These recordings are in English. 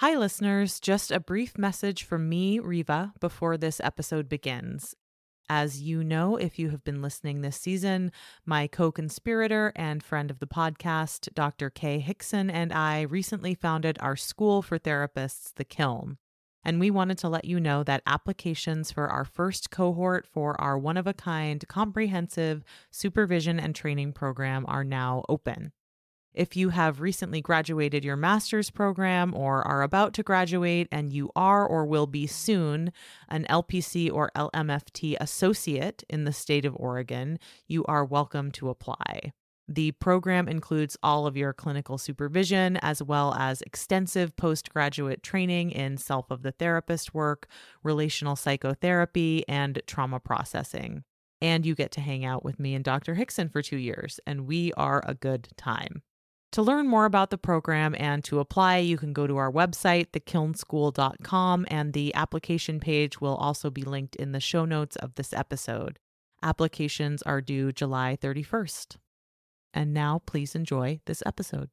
Hi, listeners. Just a brief message from me, Riva, before this episode begins. As you know, if you have been listening this season, my co-conspirator and friend of the podcast, Dr. Kay Hickson, and I recently founded our school for therapists, The Kiln. And we wanted to let you know that applications for our first cohort for our one-of-a-kind comprehensive supervision and training program are now open. If you have recently graduated your master's program or are about to graduate and you are or will be soon an LPC or LMFT associate in the state of Oregon, you are welcome to apply. The program includes all of your clinical supervision as well as extensive postgraduate training in self of the therapist work, relational psychotherapy, and trauma processing. And you get to hang out with me and Dr. Hickson for 2 years, and we are a good time. To learn more about the program and to apply, you can go to our website, thekilnschool.com, and the application page will also be linked in the show notes of this episode. Applications are due July 31st. And now, please enjoy this episode.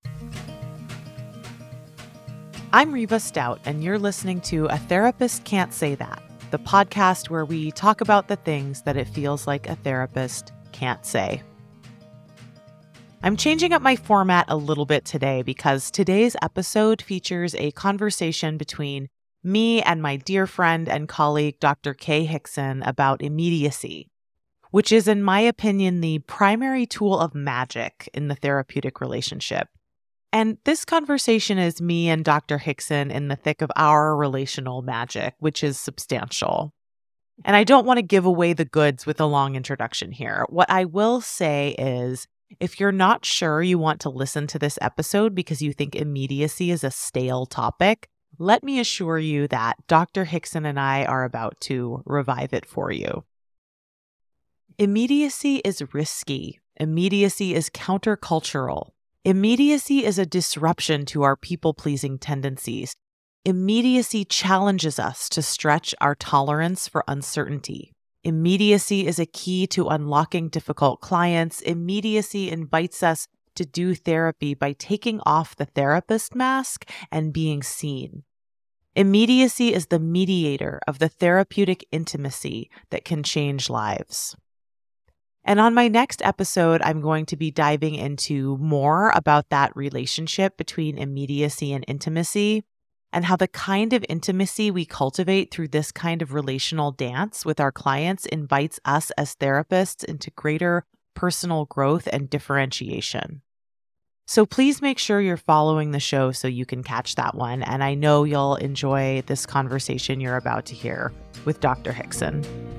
I'm Riva Stout, and you're listening to A Therapist Can't Say That, the podcast where we talk about the things that it feels like a therapist can't say. I'm changing up my format a little bit today because today's episode features a conversation between me and my dear friend and colleague, Dr. Kay Hickson, about immediacy, which is, in my opinion, the primary tool of magic in the therapeutic relationship. And this conversation is me and Dr. Hickson in the thick of our relational magic, which is substantial. And I don't want to give away the goods with a long introduction here. What I will say is, if you're not sure you want to listen to this episode because you think immediacy is a stale topic, let me assure you that Dr. Hickson and I are about to revive it for you. Immediacy is risky. Immediacy is countercultural. Immediacy is a disruption to our people-pleasing tendencies. Immediacy challenges us to stretch our tolerance for uncertainty. Immediacy is a key to unlocking difficult clients. Immediacy invites us to do therapy by taking off the therapist mask and being seen. Immediacy is the mediator of the therapeutic intimacy that can change lives. And on my next episode, I'm going to be diving into more about that relationship between immediacy and intimacy, and how the kind of intimacy we cultivate through this kind of relational dance with our clients invites us as therapists into greater personal growth and differentiation. So please make sure you're following the show so you can catch that one. And I know you'll enjoy this conversation you're about to hear with Dr. Hickson.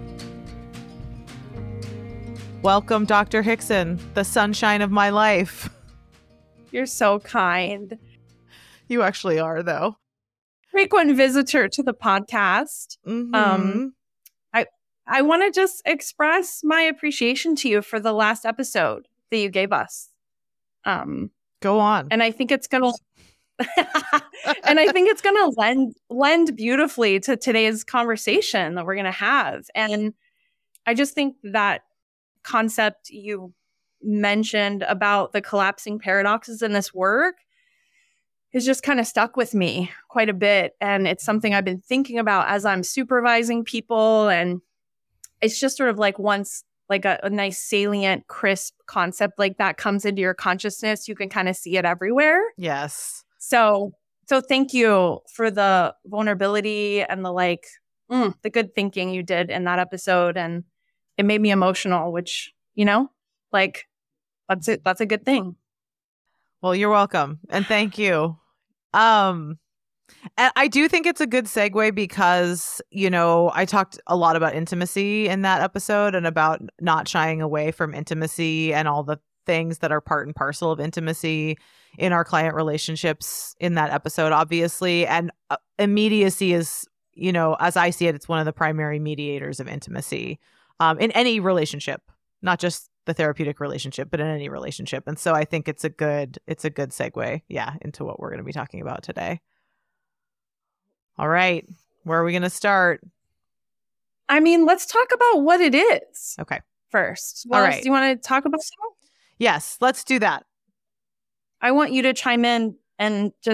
Welcome, Dr. Hickson, the sunshine of my life. You're so kind. You actually are, though. Frequent visitor to the podcast. Mm-hmm. I want to just express my appreciation to you for the last episode that you gave us. Go on. And I think it's gonna lend beautifully to today's conversation that we're gonna have. And I just think that concept you mentioned about the collapsing paradoxes in this work has just kind of stuck with me quite a bit. And it's something I've been thinking about as I'm supervising people. And it's just sort of like once like a nice salient, crisp concept like that comes into your consciousness, you can kind of see it everywhere. Yes. So thank you for the vulnerability and the good thinking you did in that episode. And it made me emotional, which, that's it. That's a good thing. Well, you're welcome. And thank you. And I do think it's a good segue because, I talked a lot about intimacy in that episode and about not shying away from intimacy and all the things that are part and parcel of intimacy in our client relationships in that episode, obviously. And immediacy is, as I see it, it's one of the primary mediators of intimacy in any relationship, not just the therapeutic relationship, but in any relationship. And so I think it's a good segue, into what we're going to be talking about today. All right. Where are we going to start? I mean, let's talk about what it is. Okay. First. All right. Do you want to talk about that? Yes, let's do that. I want you to chime in and just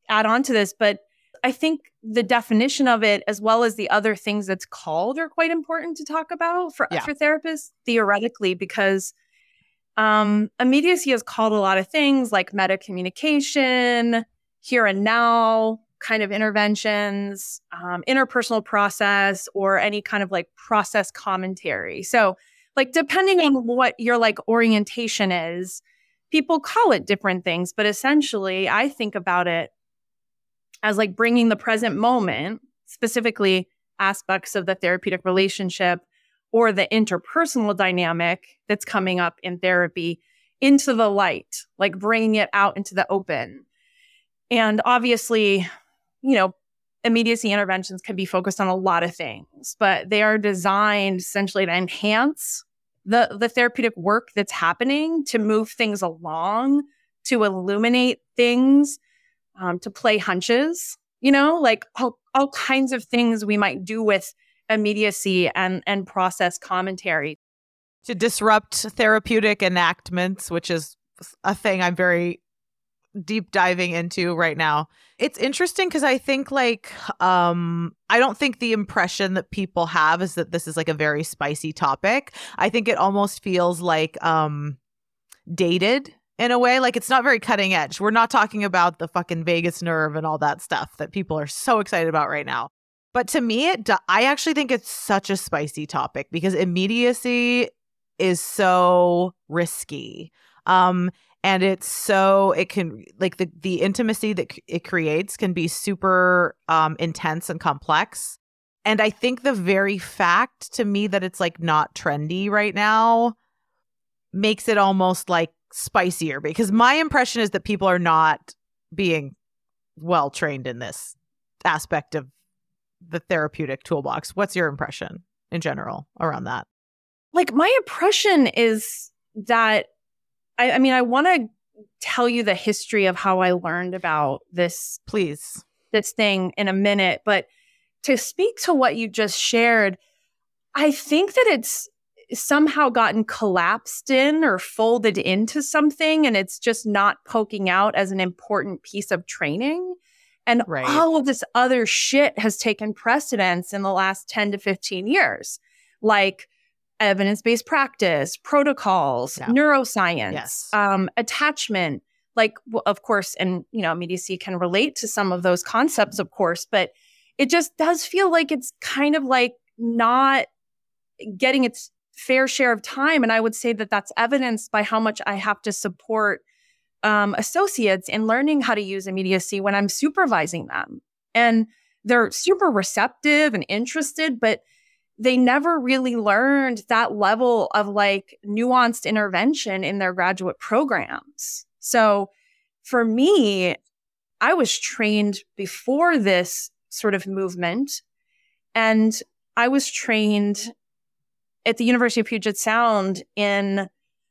add on to this, but I think the definition of it, as well as the other things it's called, are quite important to talk about for therapists theoretically, because immediacy is called a lot of things like meta communication, here and now kind of interventions, interpersonal process, or any kind of like process commentary. So like depending on what your like orientation is, people call it different things, but essentially I think about it as like bringing the present moment, specifically aspects of the therapeutic relationship or the interpersonal dynamic that's coming up in therapy, into the light, like bringing it out into the open. And obviously, you know, immediacy interventions can be focused on a lot of things, but they are designed essentially to enhance the therapeutic work that's happening, to move things along, to illuminate things, to play hunches, you know, like all kinds of things we might do with immediacy and process commentary. To disrupt therapeutic enactments, which is a thing I'm very deep diving into right now. It's interesting because I think like, I don't think the impression that people have is that this is like a very spicy topic. I think it almost feels like dated in a way. Like it's not very cutting edge. We're not talking about the fucking vagus nerve and all that stuff that people are so excited about right now. But to me, I actually think it's such a spicy topic because immediacy is so risky. And it can like the intimacy that it creates can be super intense and complex. And I think the very fact to me that it's like not trendy right now makes it almost like spicier, because my impression is that people are not being well trained in this aspect of the therapeutic toolbox. What's your impression in general around that? Like my impression is that I mean, I want to tell you the history of how I learned about this, please, this thing in a minute. But to speak to what you just shared, I think that it's somehow gotten collapsed in or folded into something, and it's just not poking out as an important piece of training. And all of this other shit has taken precedence in the last 10 to 15 years, like evidence-based practice, protocols, neuroscience, attachment, like, of course, and, you know, immediacy can relate to some of those concepts, of course, but it just does feel like it's kind of like not getting its fair share of time. And I would say that that's evidenced by how much I have to support associates in learning how to use immediacy when I'm supervising them. And they're super receptive and interested, but they never really learned that level of like nuanced intervention in their graduate programs. So for me, I was trained before this sort of movement, and I was trained at the University of Puget Sound in,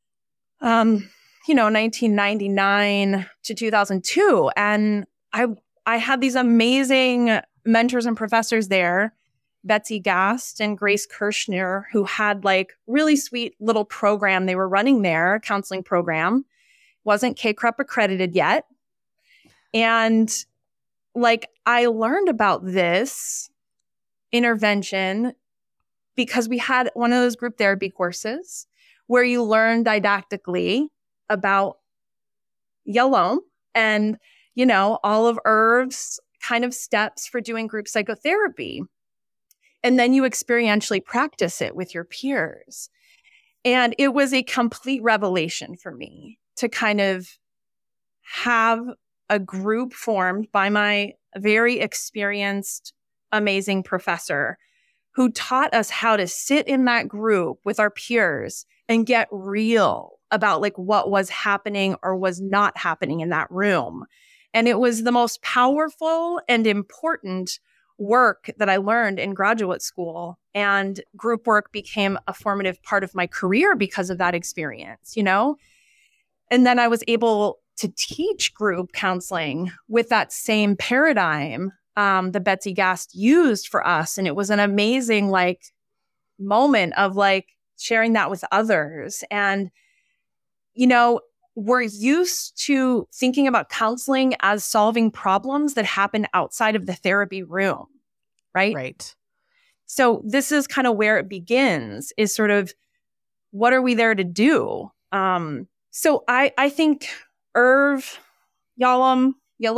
1999 to 2002. And I had these amazing mentors and professors there, Betsy Gast and Grace Kirshner, who had like really sweet little program they were running there, counseling program. Wasn't CACREP accredited yet. And like I learned about this intervention because we had one of those group therapy courses where you learn didactically about Yalom and, you know, Olive Irv's kind of steps for doing group psychotherapy. And then you experientially practice it with your peers. And it was a complete revelation for me to kind of have a group formed by my very experienced, amazing professor who taught us how to sit in that group with our peers and get real about like what was happening or was not happening in that room. And it was the most powerful and important work that I learned in graduate school, and group work became a formative part of my career because of that experience, you know? And then I was able to teach group counseling with that same paradigm that Betsy Gast used for us. And it was an amazing like moment of like sharing that with others. And, you know, we're used to thinking about counseling as solving problems that happen outside of the therapy room, right? Right. So this is kind of where it begins, is sort of, what are we there to do? So I think Irv Yalom,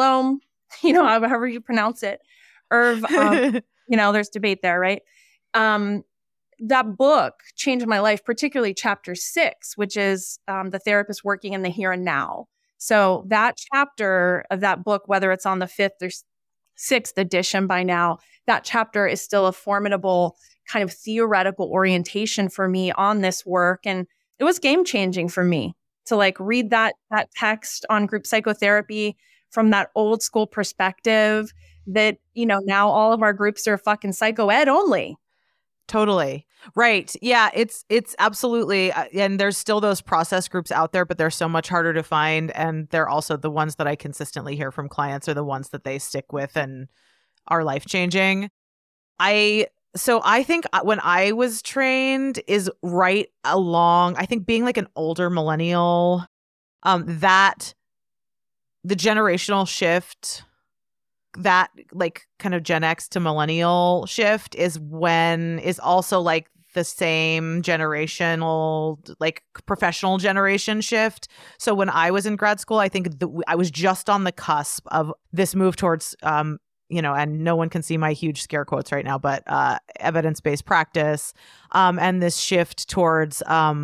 however you pronounce it, Irv, there's debate there, right? That book changed my life, particularly chapter 6, which is the therapist working in the here and now. So that chapter of that book, whether it's on the 5th or 6th edition by now, that chapter is still a formidable kind of theoretical orientation for me on this work. And it was game changing for me to like read that text on group psychotherapy from that old school perspective that, now all of our groups are fucking psycho ed only. Totally. Right. Yeah, it's absolutely. And there's still those process groups out there, but they're so much harder to find. And they're also the ones that I consistently hear from clients are the ones that they stick with and are life changing. So I think when I was trained is right along, I think being like an older millennial, that the generational shift, that like kind of Gen X to millennial shift is also like the same generational, like professional generation shift. So when I was in grad school, I think I was just on the cusp of this move towards, and no one can see my huge scare quotes right now, but evidence-based practice, and this shift towards,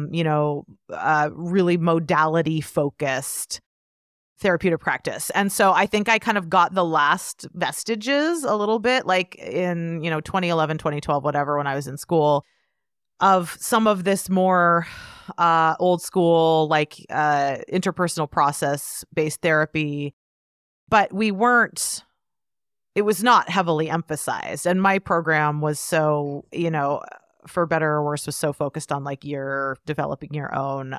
really modality-focused therapeutic practice. And so I think I kind of got the last vestiges a little bit, like in, 2011, 2012, whatever, when I was in school, of some of this more old school, like interpersonal process-based therapy. But it was not heavily emphasized. And my program was so, for better or worse, was so focused on like you're developing your own,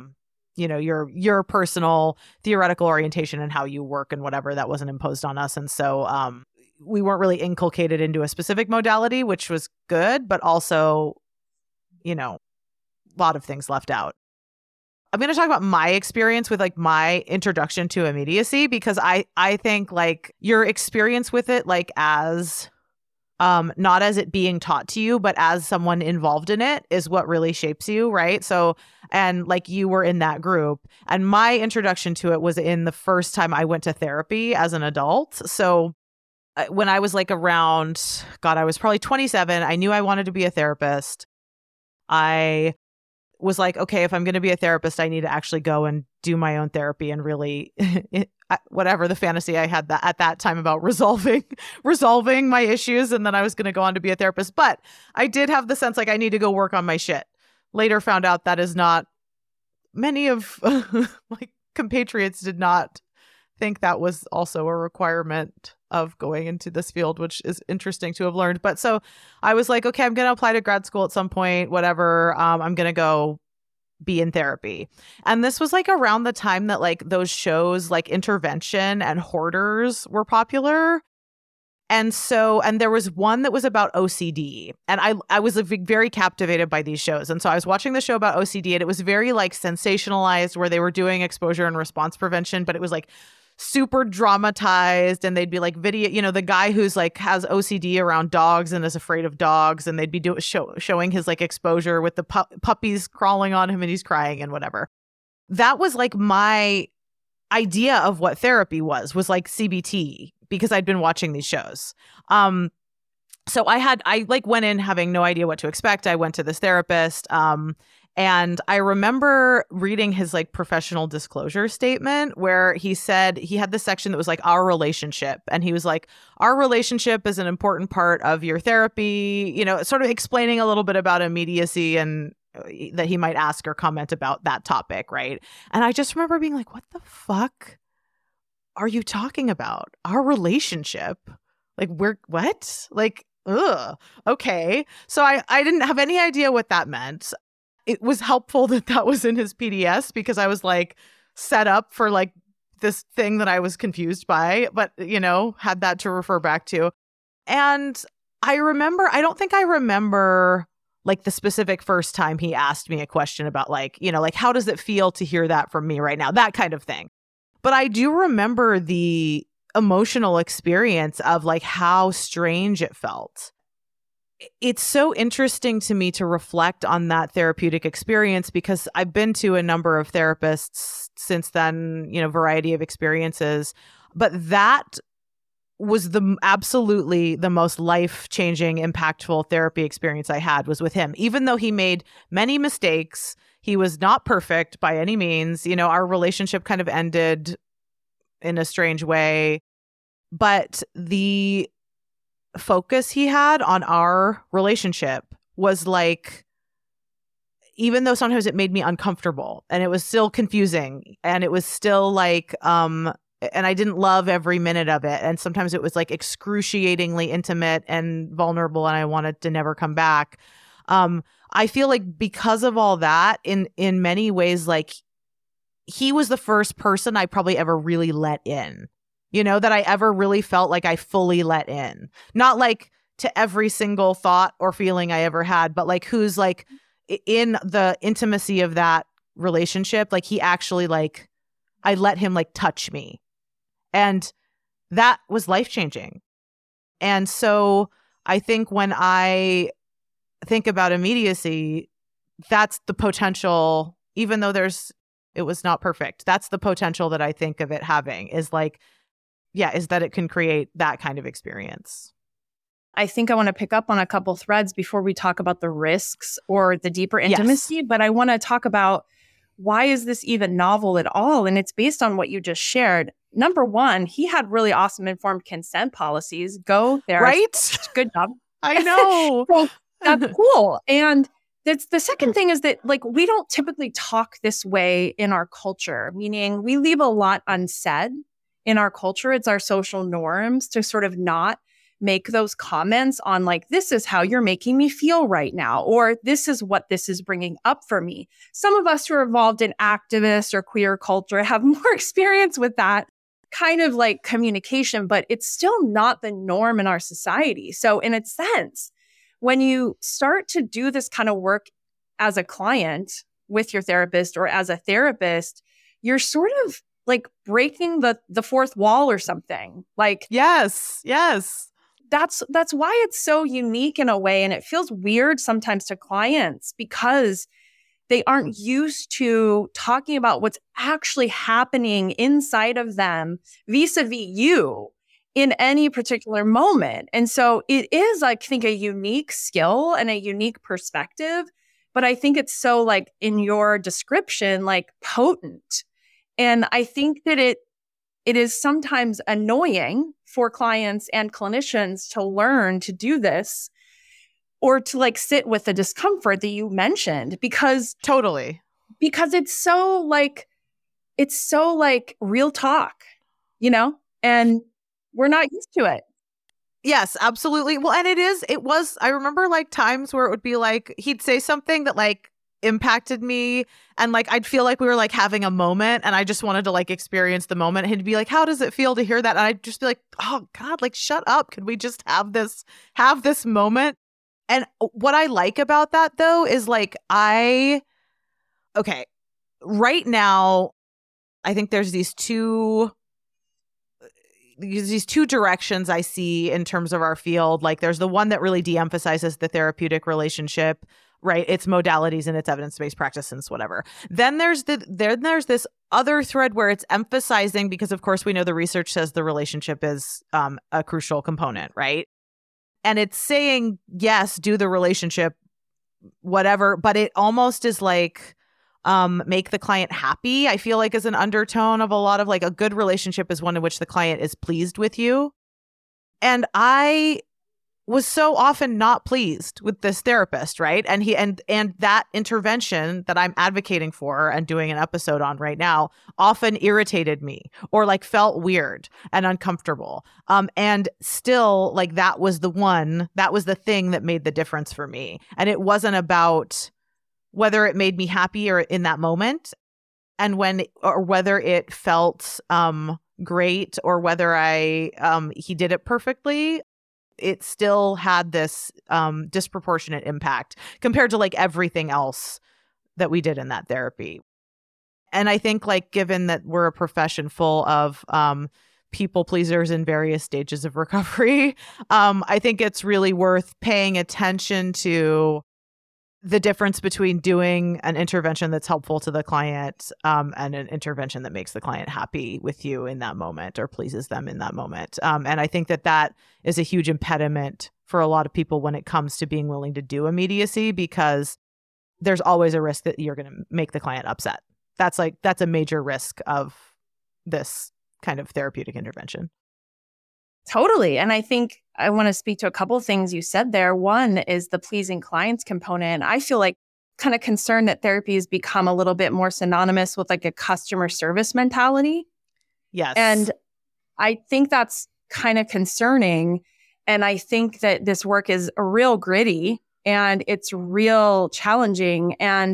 your personal theoretical orientation and how you work and whatever, that wasn't imposed on us. And so we weren't really inculcated into a specific modality, which was good, but also, a lot of things left out. I'm going to talk about my experience with like my introduction to immediacy, because I think like your experience with it, like as not as it being taught to you, but as someone involved in it is what really shapes you. Right. So, and like you were in that group, and my introduction to it was in the first time I went to therapy as an adult. So when I was like around, I was probably 27, I knew I wanted to be a therapist. I was like, okay, if I'm going to be a therapist, I need to actually go and do my own therapy and really whatever the fantasy I had at that time about resolving my issues. And then I was going to go on to be a therapist. But I did have the sense like I need to go work on my shit. Later found out that is not, many of my compatriots did not think that was also a requirement of going into this field, which is interesting to have learned. But so I was like, okay, I'm going to apply to grad school at some point, whatever. I'm going to go be in therapy. And this was like around the time that like those shows like Intervention and Hoarders were popular. And there was one that was about OCD. And I was very captivated by these shows. And so I was watching the show about OCD, and it was very like sensationalized, where they were doing exposure and response prevention, but it was like super dramatized, and they'd be like video, the guy who's like has OCD around dogs and is afraid of dogs, and they'd be showing his like exposure with the puppies crawling on him and he's crying and whatever. That was like my idea of what therapy was like CBT, because I'd been watching these shows. So I like went in having no idea what to expect. I went to this therapist, and I remember reading his like professional disclosure statement, where he said he had this section that was like our relationship. And he was like, our relationship is an important part of your therapy, sort of explaining a little bit about immediacy and that he might ask or comment about that topic. Right. And I just remember being like, what the fuck are you talking about? Our relationship? Like, what? Like, ugh. Okay. So I didn't have any idea what that meant. It was helpful that was in his PDS, because I was like set up for like this thing that I was confused by, but had that to refer back to. And I don't think I remember like the specific first time he asked me a question about like, like how does it feel to hear that from me right now? That kind of thing. But I do remember the emotional experience of like how strange it felt. It's so interesting to me to reflect on that therapeutic experience because I've been to a number of therapists since then, variety of experiences. But that was absolutely the most life-changing, impactful therapy experience I had was with him. Even though he made many mistakes, he was not perfect by any means. Our relationship kind of ended in a strange way. But the focus he had on our relationship was like, even though sometimes it made me uncomfortable and it was still confusing and it was still like, and I didn't love every minute of it. And sometimes it was like excruciatingly intimate and vulnerable and I wanted to never come back. I feel like because of all that, in many ways, like he was the first person I probably ever really let in. That I ever really felt like I fully let in. Not like to every single thought or feeling I ever had, but like who's like in the intimacy of that relationship, like he actually like, I let him like touch me. And that was life-changing. And so I think when I think about immediacy, that's the potential, even though it was not perfect. That's the potential that I think of it having is like, is that it can create that kind of experience. I think I want to pick up on a couple threads before we talk about the risks or the deeper intimacy, Yes. But I want to talk about why is this even novel at all? And it's based on what you just shared. Number one, he had really awesome informed consent policies. Go there. Right? Good job. I know. So that's cool. And that's the second thing is that like we don't typically talk this way in our culture, meaning we leave a lot unsaid in our culture. It's our social norms to sort of not make those comments on like, this is how you're making me feel right now, or this is what this is bringing up for me. Some of us who are involved in activist or queer culture have more experience with that kind of like communication, but it's still not the norm in our society. So in a sense, when you start to do this kind of work as a client with your therapist or as a therapist, you're sort of like breaking the fourth wall or something. Like yes. That's why it's so unique in a way. And it feels weird sometimes to clients because they aren't used to talking about what's actually happening inside of them vis-a-vis you in any particular moment. And so it is, I think, a unique skill and a unique perspective. But I think it's so like in your description, like potent. And I think that it is sometimes annoying for clients and clinicians to learn to do this or to like sit with the discomfort that you mentioned because it's so like real talk, and we're not used to it. Yes, absolutely. Well, and I remember like times where it would be like, he'd say something that like impacted me and like I'd feel like we were like having a moment and I just wanted to like experience the moment. And he'd be like, how does it feel to hear that? And I'd just be like, oh God, like shut up. Could we just have this moment? And what I like about that though is like right now I think there's these two directions I see in terms of our field. Like there's the one that really de-emphasizes the therapeutic relationship, right? Its modalities and its evidence-based practice and it's whatever. Then there's this other thread where it's emphasizing, because of course we know the research says the relationship is a crucial component, right? And it's saying, yes, do the relationship, whatever, but it almost is like make the client happy, I feel like is an undertone of a lot of like a good relationship is one in which the client is pleased with you. And I was so often not pleased with this therapist, right? And and that intervention that I'm advocating for and doing an episode on right now often irritated me or like felt weird and uncomfortable. And still like that was the thing that made the difference for me. And it wasn't about whether it made me happy or in that moment and whether it felt great or whether he did it perfectly. it still had this disproportionate impact compared to like everything else that we did in that therapy. And I think like given that we're a profession full of people pleasers in various stages of recovery, I think it's really worth paying attention to the difference between doing an intervention that's helpful to the client and an intervention that makes the client happy with you in that moment or pleases them in that moment. And I think that that is a huge impediment for a lot of people when it comes to being willing to do immediacy, because there's always a risk that you're going to make the client upset. That's a major risk of this kind of therapeutic intervention. Totally. And I think I want to speak to a couple of things you said there. One is the pleasing clients component. I feel like kind of concerned that therapy has become a little bit more synonymous with like a customer service mentality. Yes. And I think that's kind of concerning. And I think that this work is a real gritty and it's real challenging. And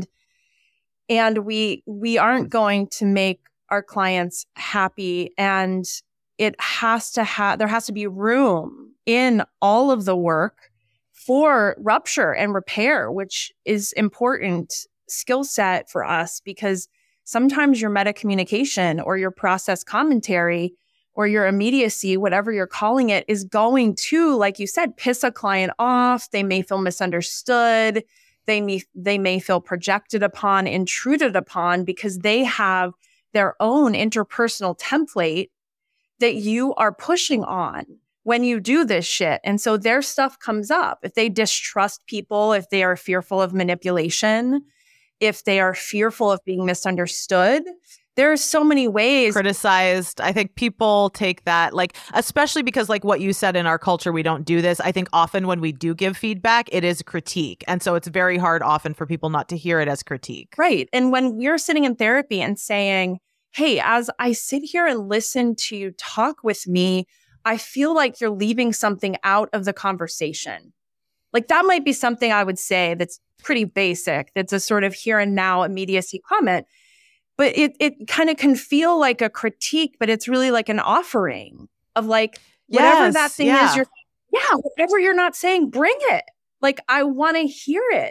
we aren't going to make our clients happy. And there has to be room in all of the work for rupture and repair, which is important skill set for us, because sometimes your meta communication or your process commentary or your immediacy, whatever you're calling it, is going to, like you said, piss a client off. They may feel misunderstood. They may feel projected upon, intruded upon, because they have their own interpersonal template that you are pushing on when you do this shit. And so their stuff comes up. If they distrust people, if they are fearful of manipulation, if they are fearful of being misunderstood, there are so many ways. Criticized. I think people take that, like, especially because like what you said, in our culture, we don't do this. I think often when we do give feedback, it is critique. And so it's very hard often for people not to hear it as critique. Right. And when we're sitting in therapy and saying, hey, as I sit here and listen to you talk with me, I feel like you're leaving something out of the conversation. Like that might be something I would say that's pretty basic. That's a sort of here and now immediacy comment. But it kind of can feel like a critique, but it's really like an offering of like, whatever that thing is, whatever you're not saying, bring it. Like, I want to hear it.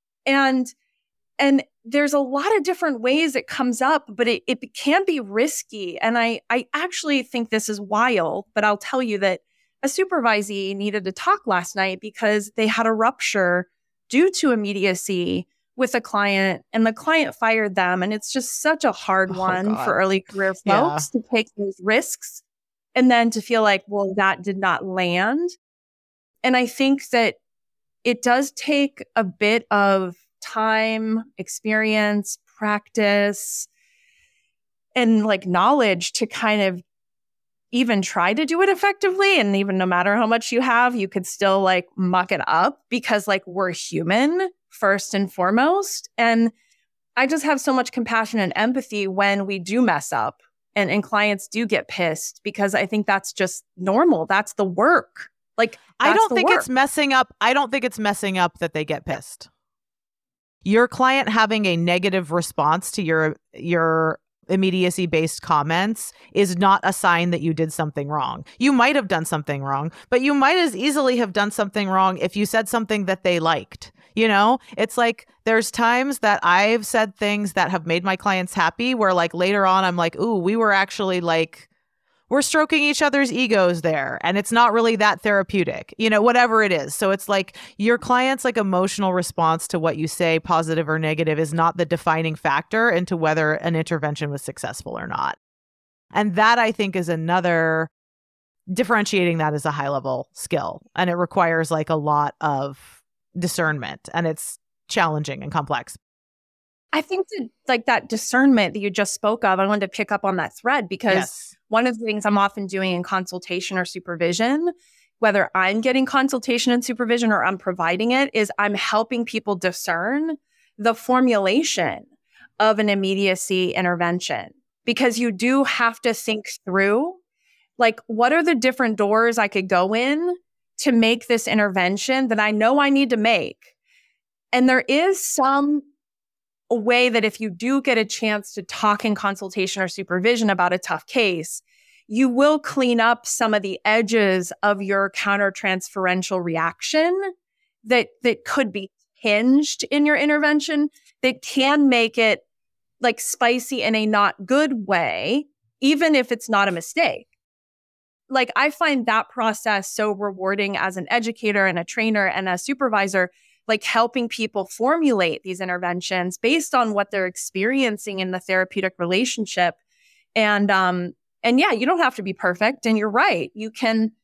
And there's a lot of different ways it comes up, but it can be risky. And I actually think this is wild, but I'll tell you that a supervisee needed to talk last night because they had a rupture due to immediacy with a client, and the client fired them. And it's just such a hard one for early career folks to take those risks and then to feel like, well, that did not land. And I think that it does take a bit of time, experience, practice, and like knowledge to kind of even try to do it effectively. And even no matter how much you have, you could still like muck it up, because like we're human first and foremost. And I just have so much compassion and empathy when we do mess up and clients do get pissed, because I think that's just normal. That's the work. Like, I don't think it's messing up. I don't think it's messing up that they get pissed. Your client having a negative response to your immediacy-based comments is not a sign that you did something wrong. You might have done something wrong, but you might as easily have done something wrong if you said something that they liked. You know, it's like there's times that I've said things that have made my clients happy where like later on I'm like, ooh, we were actually like, we're stroking each other's egos there. And it's not really that therapeutic, you know, whatever it is. So it's like your client's like emotional response to what you say, positive or negative, is not the defining factor into whether an intervention was successful or not. And that, I think, is another differentiating that as a high level skill. And it requires like a lot of discernment, and it's challenging and complex. I think that like that discernment that you just spoke of, I wanted to pick up on that thread, because one of the things I'm often doing in consultation or supervision, whether I'm getting consultation and supervision or I'm providing it, is I'm helping people discern the formulation of an immediacy intervention. Because you do have to think through, like, what are the different doors I could go in to make this intervention that I know I need to make? And there is some way that if you do get a chance to talk in consultation or supervision about a tough case, you will clean up some of the edges of your countertransferential reaction that could be hinged in your intervention, that can make it like spicy in a not good way, even if it's not a mistake. Like, I find that process so rewarding as an educator and a trainer and a supervisor, like helping people formulate these interventions based on what they're experiencing in the therapeutic relationship. And yeah, you don't have to be perfect. And you're right. You can,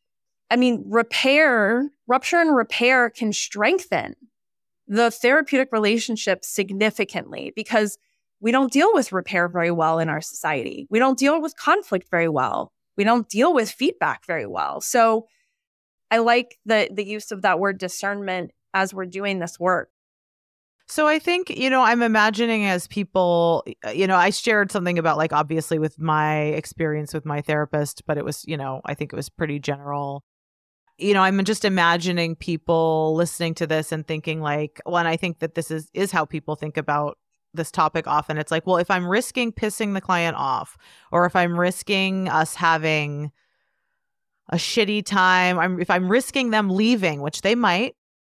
rupture and repair can strengthen the therapeutic relationship significantly, because we don't deal with repair very well in our society. We don't deal with conflict very well. We don't deal with feedback very well. So I like the use of that word discernment as we're doing this work. So I think, I'm imagining as people, I shared something about, like, obviously with my experience with my therapist, but it was, I think it was pretty general. I'm just imagining people listening to this and thinking like, well, and I think that this is how people think about this topic often. It's like, well, if I'm risking pissing the client off, or if I'm risking us having a shitty time, if I'm risking them leaving, which they might,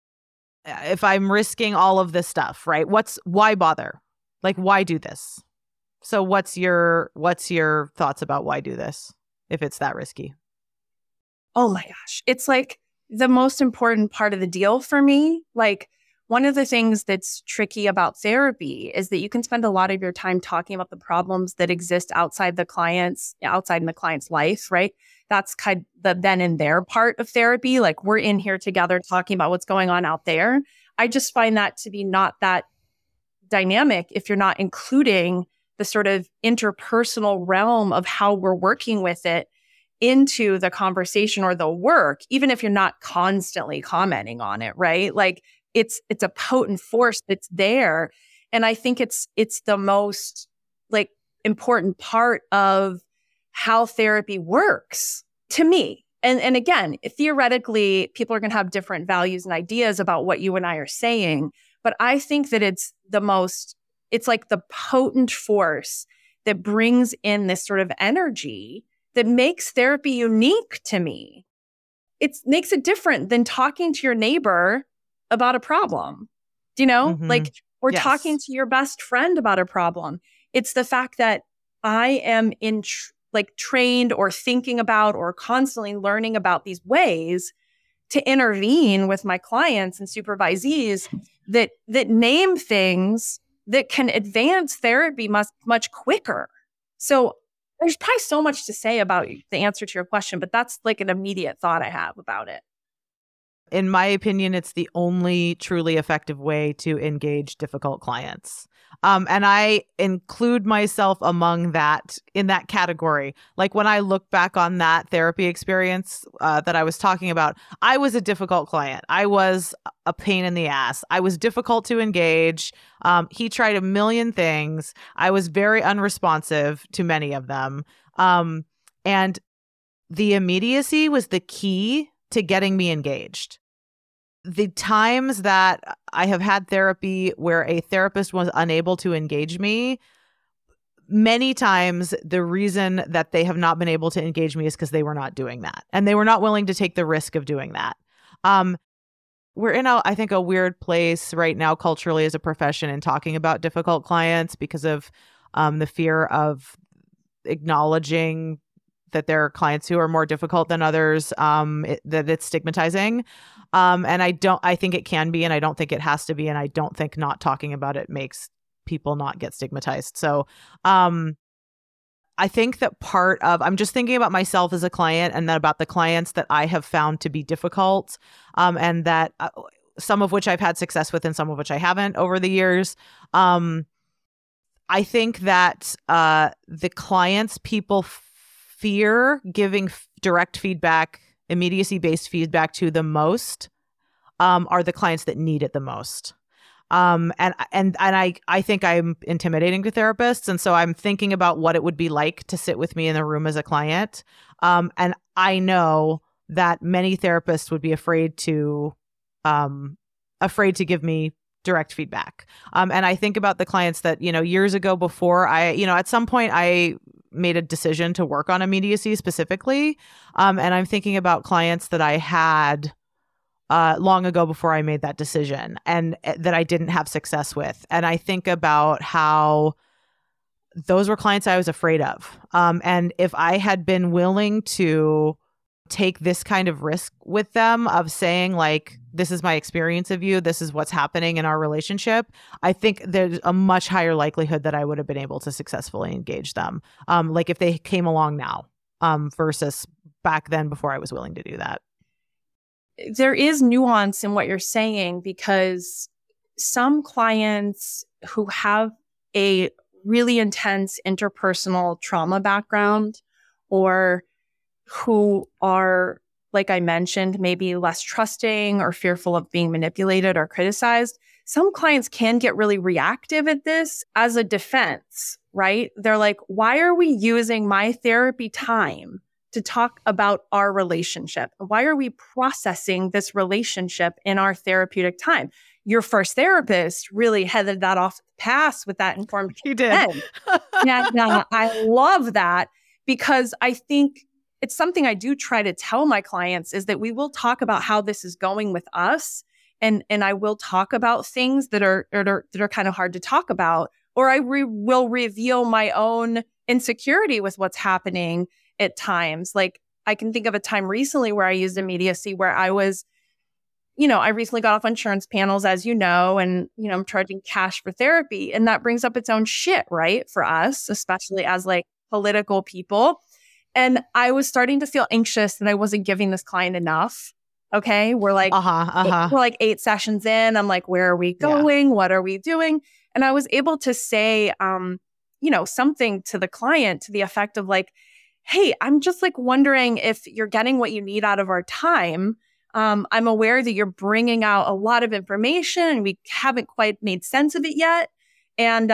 if I'm risking all of this stuff, right? Why bother? Like, why do this? So what's your thoughts about why do this if it's that risky? Oh my gosh. It's like the most important part of the deal for me. Like, one of the things that's tricky about therapy is that you can spend a lot of your time talking about the problems that exist outside in the client's life, right? That's kind of then in their part of therapy. Like, we're in here together talking about what's going on out there. I just find that to be not that dynamic if you're not including the sort of interpersonal realm of how we're working with it into the conversation or the work, even if you're not constantly commenting on it, right? Like, it's a potent force that's there. And I think it's the most like important part of how therapy works to me. And again, theoretically, people are going to have different values and ideas about what you and I are saying. But I think that it's like the potent force that brings in this sort of energy that makes therapy unique to me. It makes it different than talking to your neighbor about a problem, Mm-hmm. like, or Yes. talking to your best friend about a problem. It's the fact that I am trained or thinking about or constantly learning about these ways to intervene with my clients and supervisees that name things that can advance therapy much quicker. So there's probably so much to say about the answer to your question, but that's like an immediate thought I have about it. In my opinion, it's the only truly effective way to engage difficult clients. And I include myself in that category. Like, when I look back on that therapy experience that I was talking about, I was a difficult client. I was a pain in the ass. I was difficult to engage. He tried a million things. I was very unresponsive to many of them. And the immediacy was the key to getting me engaged. The times that I have had therapy where a therapist was unable to engage me, many times the reason that they have not been able to engage me is because they were not doing that. And they were not willing to take the risk of doing that. We're in I think, a weird place right now culturally as a profession in talking about difficult clients because of the fear of acknowledging that there are clients who are more difficult than others, that it's stigmatizing. And I think it can be, and I don't think it has to be. And I don't think not talking about it makes people not get stigmatized. So, I think that I'm just thinking about myself as a client, and then about the clients that I have found to be difficult, and that some of which I've had success with and some of which I haven't over the years. I think that the clients people fear giving direct feedback, immediacy-based feedback to the most are the clients that need it the most. And I think I'm intimidating to therapists. And so I'm thinking about what it would be like to sit with me in the room as a client. And I know that many therapists would be afraid to give me direct feedback. And I think about the clients that, years ago before at some point I made a decision to work on immediacy specifically. And I'm thinking about clients that I had long ago before I made that decision and that I didn't have success with. And I think about how those were clients I was afraid of. And if I had been willing to take this kind of risk with them of saying like, this is my experience of you, this is what's happening in our relationship, I think there's a much higher likelihood that I would have been able to successfully engage them. Like if they came along now versus back then before I was willing to do that. There is nuance in what you're saying because some clients who have a really intense interpersonal trauma background or who are, like I mentioned, maybe less trusting or fearful of being manipulated or criticized, some clients can get really reactive at this as a defense, right? They're like, why are we using my therapy time to talk about our relationship? Why are we processing this relationship in our therapeutic time? Your first therapist really headed that off the pass with that informed He did. Yeah, I love that because I think it's something I do try to tell my clients is that we will talk about how this is going with us. And I will talk about things that are kind of hard to talk about, or I will reveal my own insecurity with what's happening at times. Like I can think of a time recently where I used immediacy where I was, I recently got off insurance panels, as you know, and, I'm charging cash for therapy. And that brings up its own shit, right? For us, especially as like political people. And I was starting to feel anxious that I wasn't giving this client enough. Okay. We're like, we're like 8 sessions in. I'm like, where are we going? Yeah. What are we doing? And I was able to say, something to the client to the effect of like, hey, I'm just like wondering if you're getting what you need out of our time. I'm aware that you're bringing out a lot of information and we haven't quite made sense of it yet. And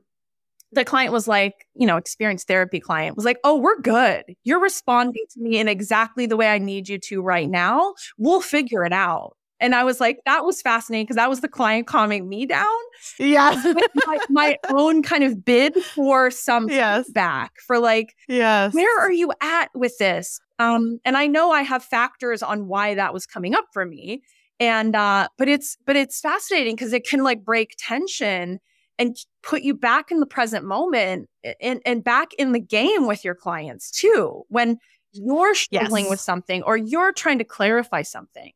the client was like, experienced therapy client was like, oh, we're good. You're responding to me in exactly the way I need you to right now. We'll figure it out. And I was like, that was fascinating because that was the client calming me down. Yes. my own kind of bid for some feedback for like, where are you at with this? And I know I have factors on why that was coming up for me. And, but it's fascinating because it can like break tension and put you back in the present moment and back in the game with your clients too, when you're struggling with something or you're trying to clarify something,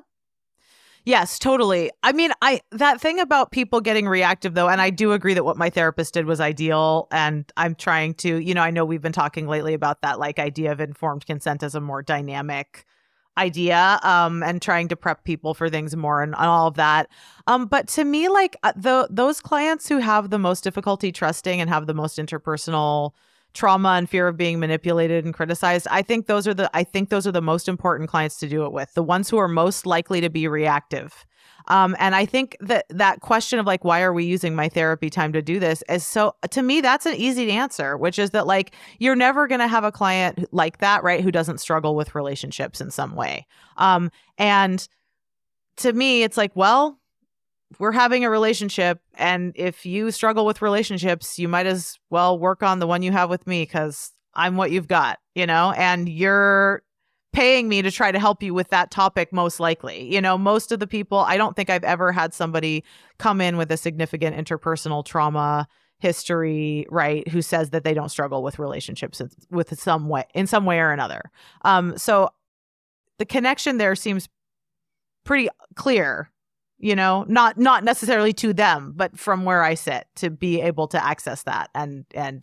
Yes, totally. I mean, that thing about people getting reactive though, and I do agree that what my therapist did was ideal. And I'm trying to, I know we've been talking lately about that like idea of informed consent as a more dynamic idea, and trying to prep people for things more and all of that. But to me, like those clients who have the most difficulty trusting and have the most interpersonal trauma and fear of being manipulated and criticized, I think those are the most important clients to do it with, the ones who are most likely to be reactive. And I think that question of like, why are we using my therapy time to do this is so, to me, that's an easy answer, which is that like, you're never going to have a client like that, right? Who doesn't struggle with relationships in some way. And to me, it's like, well, we're having a relationship. And if you struggle with relationships, you might as well work on the one you have with me because I'm what you've got, and you're paying me to try to help you with that topic, most likely. Most of the people, I don't think I've ever had somebody come in with a significant interpersonal trauma history, right, who says that they don't struggle with relationships in some way or another. So the connection there seems pretty clear, not necessarily to them, but from where I sit, to be able to access that and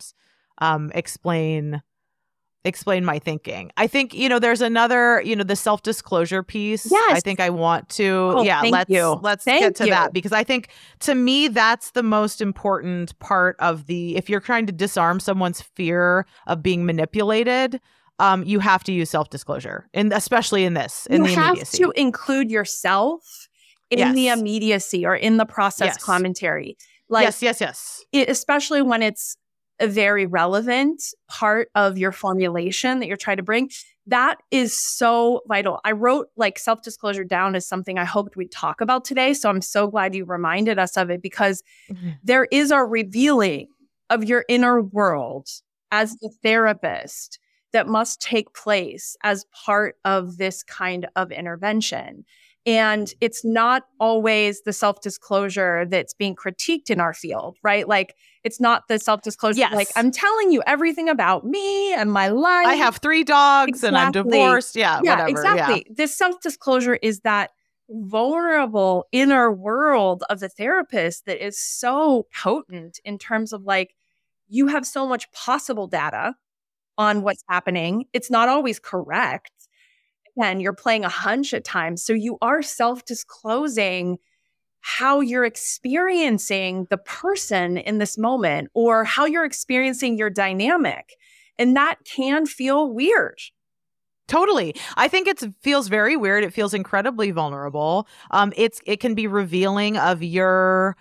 explain my thinking. I think, there's another, the self-disclosure piece. Yes. I think I want to, let's get to that, because I think to me, that's the most important part of if you're trying to disarm someone's fear of being manipulated, you have to use self-disclosure, and especially in the immediacy. You have to include yourself in the immediacy or in the process commentary. Like, yes. Especially when it's a very relevant part of your formulation that you're trying to bring. That is so vital. I wrote like self-disclosure down as something I hoped we'd talk about today. So I'm so glad you reminded us of it, because there is a revealing of your inner world as the therapist that must take place as part of this kind of intervention. And it's not always the self-disclosure that's being critiqued in our field, right? Like, it's not the self-disclosure, Yes. like, I'm telling you everything about me and my life. I have 3 dogs and I'm divorced. Yeah, whatever. Exactly. Yeah. This self-disclosure is that vulnerable inner world of the therapist that is so potent in terms of like, you have so much possible data on what's happening. It's not always correct. Again, you're playing a hunch at times. So you are self-disclosing how you're experiencing the person in this moment or how you're experiencing your dynamic. And that can feel weird. Totally. I think it feels very weird. It feels incredibly vulnerable. It can be revealing of your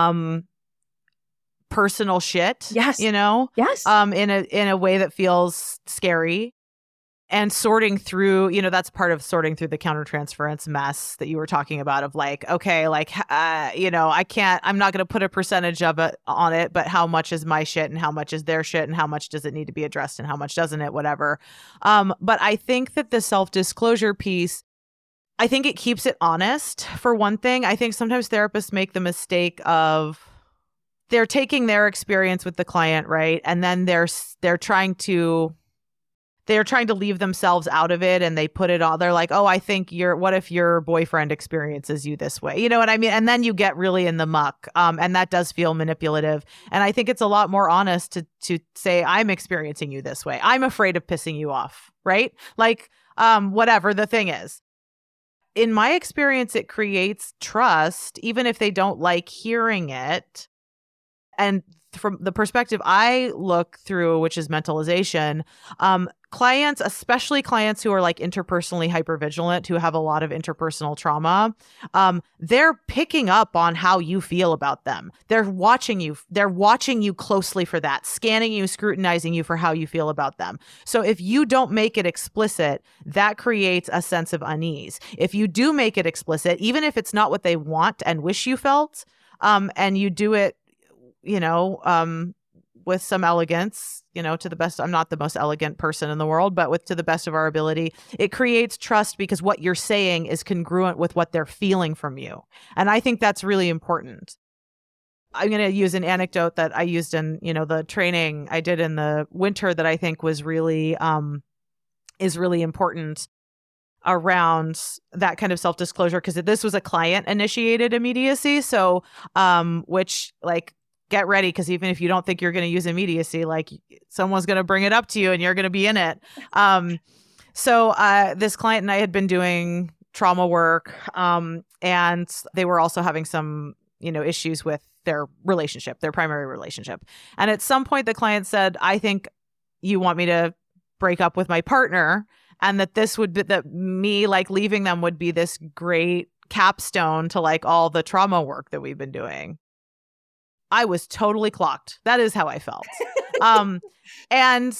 personal shit. Yes. You know? Yes. In a way that feels scary. And sorting through, you know, that's part of sorting through the countertransference mess that you were talking about of like, okay, like, you know, I'm not going to put a percentage of it on it, but how much is my shit and how much is their shit and how much does it need to be addressed and how much doesn't it, whatever. But I think that the self-disclosure piece, I think it keeps it honest for one thing. I think sometimes therapists make the mistake of they're taking their experience with the client, right? And then they're trying to leave themselves out of it and they put it all. They're like, oh, I think what if your boyfriend experiences you this way? You know what I mean? And then you get really in the muck. And that does feel manipulative. And I think it's a lot more honest to say, I'm experiencing you this way. I'm afraid of pissing you off, right? Like, whatever the thing is. In my experience, it creates trust, even if they don't like hearing it. And from the perspective I look through, which is mentalization, clients, especially clients who are like interpersonally hypervigilant, who have a lot of interpersonal trauma, they're picking up on how you feel about them. They're watching you. They're watching you closely for that, scanning you, scrutinizing you for how you feel about them. So if you don't make it explicit, that creates a sense of unease. If you do make it explicit, even if it's not what they want and wish you felt, and you do it, you know, with some elegance, you know, to the best. I'm not the most elegant person in the world, but to the best of our ability, it creates trust because what you're saying is congruent with what they're feeling from you. And I think that's really important. I'm going to use an anecdote that I used in, you know, the training I did in the winter that I think was really, is really important around that kind of self-disclosure, because this was a client initiated immediacy. So, which like, get ready, because even if you don't think you're going to use immediacy, like someone's going to bring it up to you and you're going to be in it. So this client and I had been doing trauma work, and they were also having some, you know, issues with their relationship, their primary relationship. And at some point the client said, I think you want me to break up with my partner, and that this would be that me like leaving them would be this great capstone to like all the trauma work that we've been doing. I was totally clocked. That is how I felt. And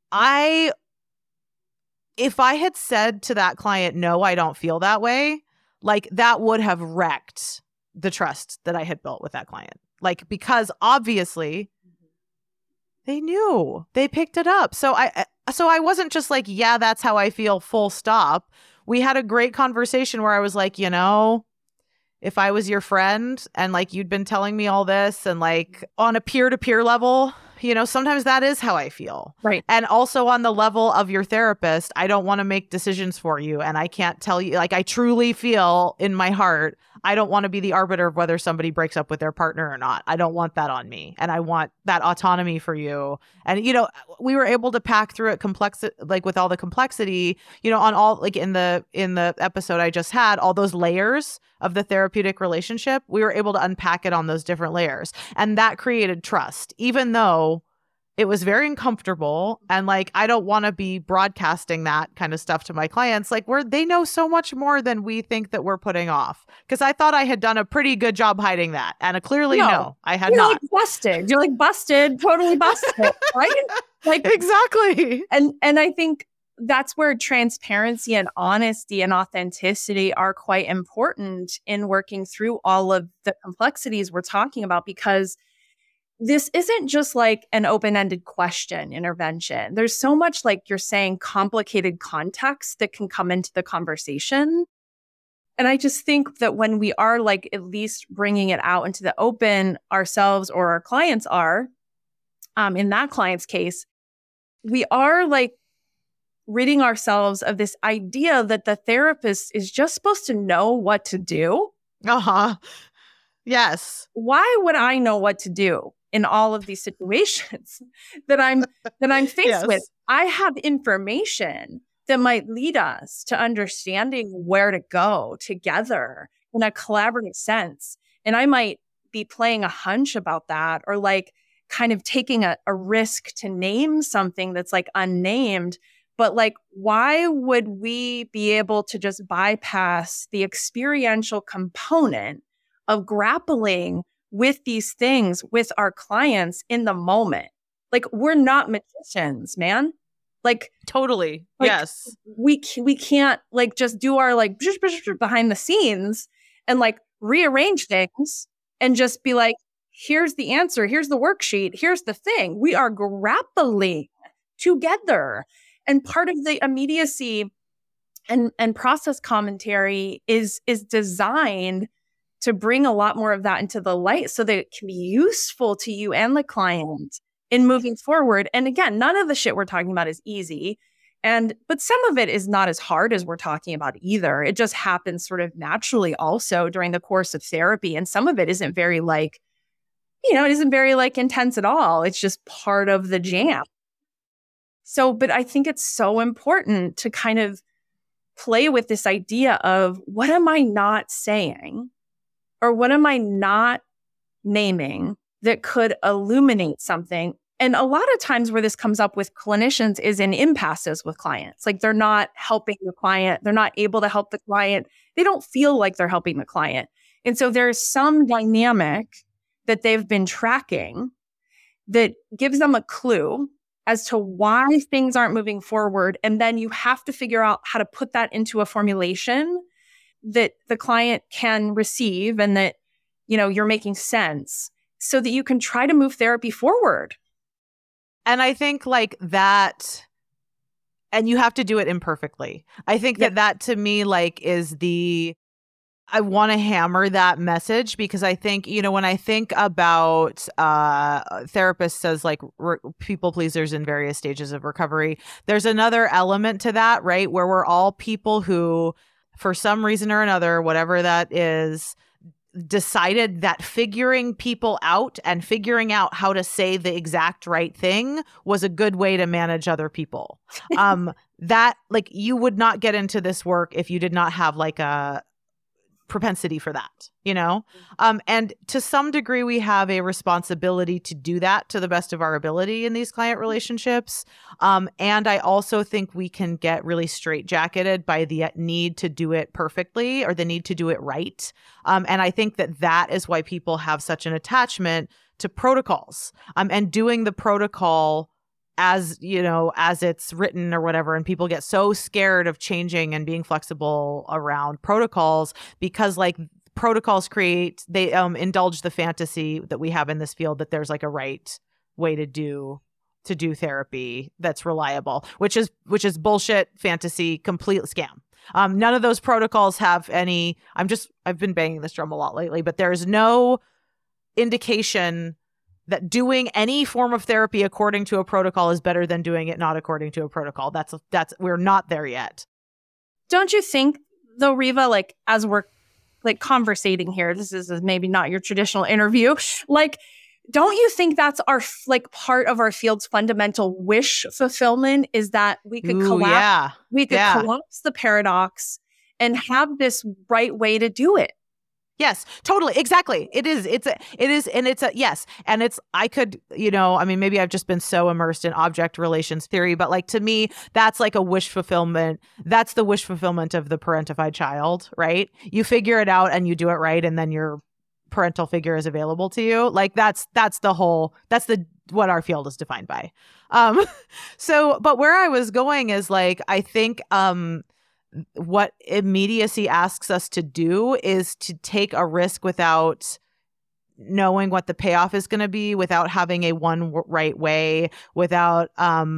if I had said to that client, no, I don't feel that way, like that would have wrecked the trust that I had built with that client. Like, because obviously they knew, they picked it up. So I wasn't just like, yeah, that's how I feel, full stop. We had a great conversation where I was like, you know, if I was your friend and like you'd been telling me all this and like on a peer-to-peer level, you know, sometimes that is how I feel. Right. And also on the level of your therapist, I don't want to make decisions for you. And I can't tell you, like, I truly feel in my heart, I don't want to be the arbiter of whether somebody breaks up with their partner or not. I don't want that on me. And I want that autonomy for you. And, you know, we were able to pack through it like with all the complexity, you know, on all, like in the episode I just had, all those layers of the therapeutic relationship, we were able to unpack it on those different layers. And that created trust, even though it was very uncomfortable. And like, I don't want to be broadcasting that kind of stuff to my clients. Like, they know so much more than we think that we're putting off. Because I thought I had done a pretty good job hiding that. And clearly, no, I had You're not. Like busted. You're like busted, totally busted, right? Like, exactly. And I think that's where transparency and honesty and authenticity are quite important in working through all of the complexities we're talking about, because this isn't just like an open-ended question intervention. There's so much, like you're saying, complicated context that can come into the conversation. And I just think that when we are like at least bringing it out into the open ourselves, or our clients are, in that client's case, we are like ridding ourselves of this idea that the therapist is just supposed to know what to do. Yes. Why would I know what to do in all of these situations that I'm faced Yes. with? I have information that might lead us to understanding where to go together in a collaborative sense. And I might be playing a hunch about that, or like kind of taking a risk to name something that's like unnamed. But like, why would we be able to just bypass the experiential component of grappling with these things with our clients in the moment? Like, we're not magicians, man. Like, totally. Like, yes. We can't like just do our like behind the scenes and like rearrange things and just be like, here's the answer, here's the worksheet, here's the thing. We are grappling together. And part of the immediacy and process commentary is designed to bring a lot more of that into the light so that it can be useful to you and the client in moving forward. And again, none of the shit we're talking about is easy. But some of it is not as hard as we're talking about either. It just happens sort of naturally also during the course of therapy. And some of it isn't very like, it isn't very like intense at all. It's just part of the jam. So, but I think it's so important to kind of play with this idea of, what am I not saying? Or what am I not naming that could illuminate something? And a lot of times where this comes up with clinicians is in impasses with clients. Like, they're not helping the client. They're not able to help the client. They don't feel like they're helping the client. And so there's some dynamic that they've been tracking that gives them a clue as to why things aren't moving forward. And then you have to figure out how to put that into a formulation that the client can receive and that, you're making sense so that you can try to move therapy forward. And I think like that, and you have to do it imperfectly. I think that to me, like, is I want to hammer that message, because I think, when I think about therapists as like people pleasers in various stages of recovery, there's another element to that, right? Where we're all people who, for some reason or another, whatever that is, decided that figuring people out and figuring out how to say the exact right thing was a good way to manage other people. That, like, you would not get into this work if you did not have like a propensity for that, and to some degree we have a responsibility to do that to the best of our ability in these client relationships. And I also think we can get really straitjacketed by the need to do it perfectly or the need to do it right. And I think that is why people have such an attachment to protocols, and doing the protocol as it's written or whatever. And people get so scared of changing and being flexible around protocols because like protocols they indulge the fantasy that we have in this field that there's like a right way to do therapy that's reliable, which is bullshit, fantasy, complete scam. None of those protocols have any, I've been banging this drum a lot lately, but there's no indication that doing any form of therapy according to a protocol is better than doing it not according to a protocol. That's we're not there yet. Don't you think though, Riva, like, as we're like conversating here, this is maybe not your traditional interview, like, don't you think that's our like part of our field's fundamental wish fulfillment is that we could collapse the paradox and have this right way to do it? Yes, totally. Exactly. It is. Yes. And maybe I've just been so immersed in object relations theory, but like, to me, that's like a wish fulfillment. That's the wish fulfillment of the parentified child, right? You figure it out and you do it right. And then your parental figure is available to you. Like that's what our field is defined by. But where I was going is like, I think, what immediacy asks us to do is to take a risk without knowing what the payoff is going to be without having a right way, without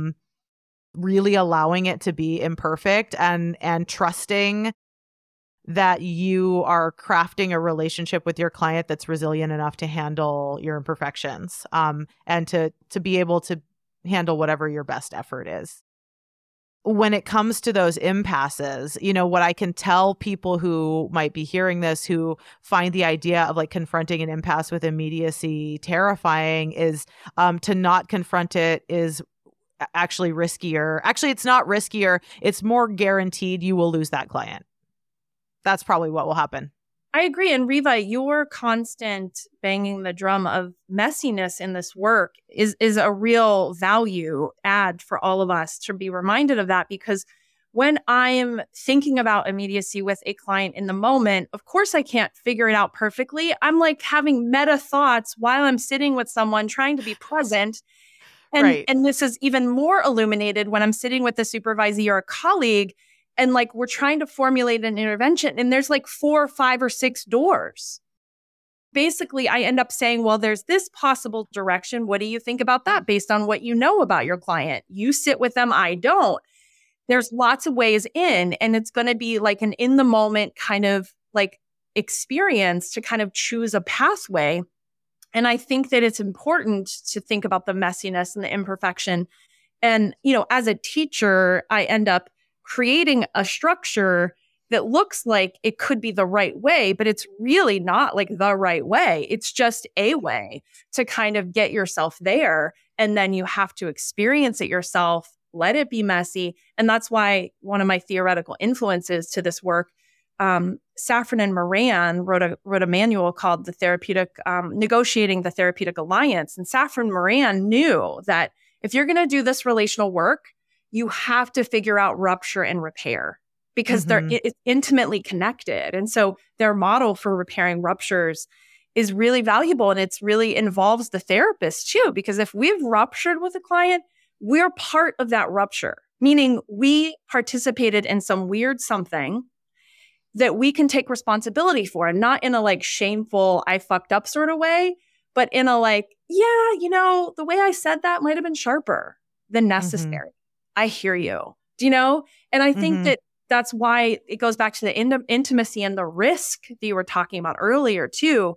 really allowing it to be imperfect, and trusting that you are crafting a relationship with your client that's resilient enough to handle your imperfections, and to be able to handle whatever your best effort is. When it comes to those impasses, what I can tell people who might be hearing this, who find the idea of like confronting an impasse with immediacy terrifying, is to not confront it is actually riskier. Actually, it's not riskier. It's more guaranteed you will lose that client. That's probably what will happen. I agree. And Riva, your constant banging the drum of messiness in this work is a real value add for all of us to be reminded of that, because when I'm thinking about immediacy with a client in the moment, of course, I can't figure it out perfectly. I'm like having meta thoughts while I'm sitting with someone trying to be present. And, right. And this is even more illuminated when I'm sitting with a supervisee or a colleague, and like we're trying to formulate an intervention and there's like 4 or 5 or 6 doors. Basically, I end up saying, well, there's this possible direction. What do you think about that based on what you know about your client? You sit with them, I don't. There's lots of ways in, and it's going to be like an in the moment kind of like experience to kind of choose a pathway. And I think that it's important to think about the messiness and the imperfection. And, as a teacher, I end up creating a structure that looks like it could be the right way, but it's really not like the right way. It's just a way to kind of get yourself there. And then you have to experience it yourself, let it be messy. And that's why one of my theoretical influences to this work, Safran and Moran wrote a manual called The Therapeutic, Negotiating the Therapeutic Alliance. And Safran Moran knew that if you're going to do this relational work, you have to figure out rupture and repair, because it's intimately connected. And so their model for repairing ruptures is really valuable. And it's really involves the therapist too, because if we've ruptured with a client, we're part of that rupture, meaning we participated in some weird something that we can take responsibility for, and not in a like shameful, I fucked up sort of way, but in a like, yeah, the way I said that might have been sharper than necessary. I hear you. And I think that that's why it goes back to the intimacy and the risk that you were talking about earlier too,